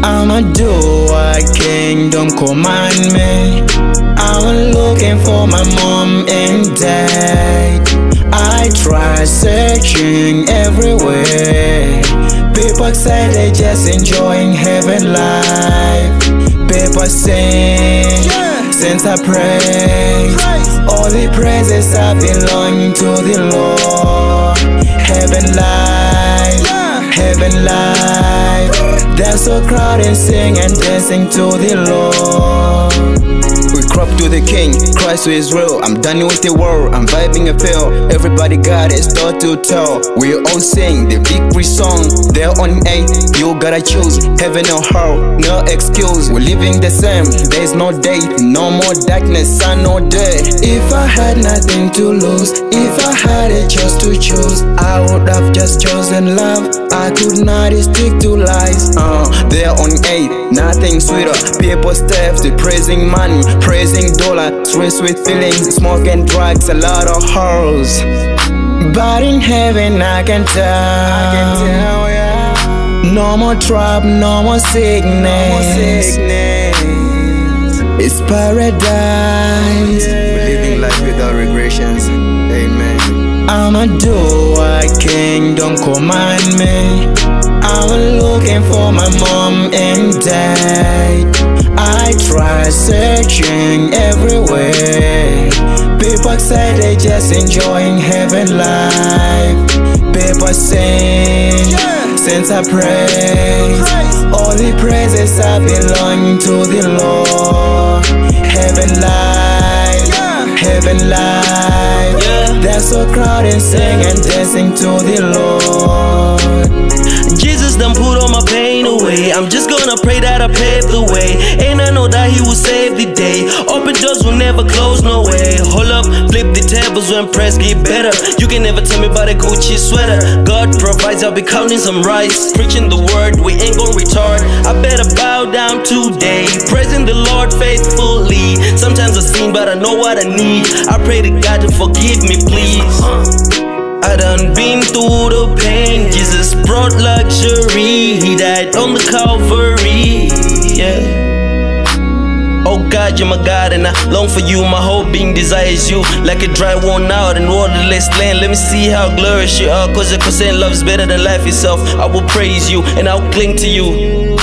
I'ma do what kingdom command me. I'm looking for my mom and dad. I try searching everywhere. People say they just enjoying heaven life. People sing, since I pray. All the praises I belong to the Lord. Heaven life, heaven life. They're so crowded and sing and dancing to the Lord. We crop to the King, Christ who is real. I'm done with the world, I'm vibing a feel. Everybody got a story to tell. We all sing the victory song. They're on 8, you gotta choose. Heaven or hell, no excuse. We're living the same, there's no day. No more darkness, sun or day. If I had nothing to lose, if I had a choice to choose, I would have just chosen love. I could not stick to lies. They're on 8, nothing sweeter. People steps, they praising money, praising dollar, stress with feelings, smoke and drugs, a lot of horrors. But in heaven I can tell, yeah. No more trouble, no more sickness. It's paradise. We're living life without regressions. Amen. I'ma do what kingdom command me. I'm looking for my mom and dad. I try searching everywhere. People say they just enjoying heaven life. People sing, since I pray. All the praises I belong to the Lord. Heaven life, heaven life. They're so crowded and sing and dancing to the Lord. Jesus done put all my pain away. I'm just gonna pray that I pave the way. And I know that he will save the day. Open doors will never close, no way. Hold up, flip the tables when press get better. You can never tell me about a Gucci sweater. God provides, I'll be counting some rice. Preaching the word, we ain't gon' retard. I better bow down today, praising the Lord faithfully. Sometimes I sin, but I know what I need. I pray to God to forgive me, please. I done been through the pain. Jesus brought luxury. He died on the Calvary. Yeah. Oh God, you're my God, and I long for you. My whole being desires you, like a dry, worn out and waterless land. Let me see how glorious you are, cause your consent love is better than life itself. I will praise you and I'll cling to you.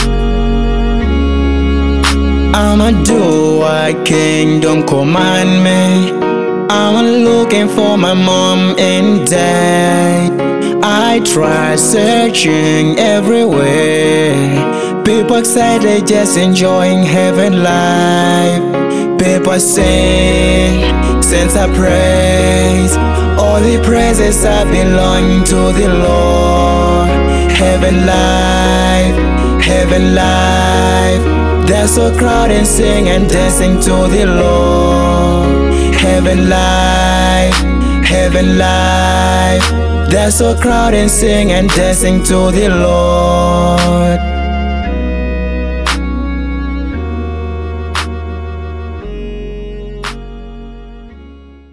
I'ma do what kingdom command me. I'm looking for my mom and dad. I try searching everywhere. People say they just enjoying heaven life. People sing, since I praise. All the praises I belong to the Lord. Heaven life, heaven life. They're so crowded and sing and dancing to the Lord. Heaven life, heaven life. They're so crowded and sing and dancing to the Lord.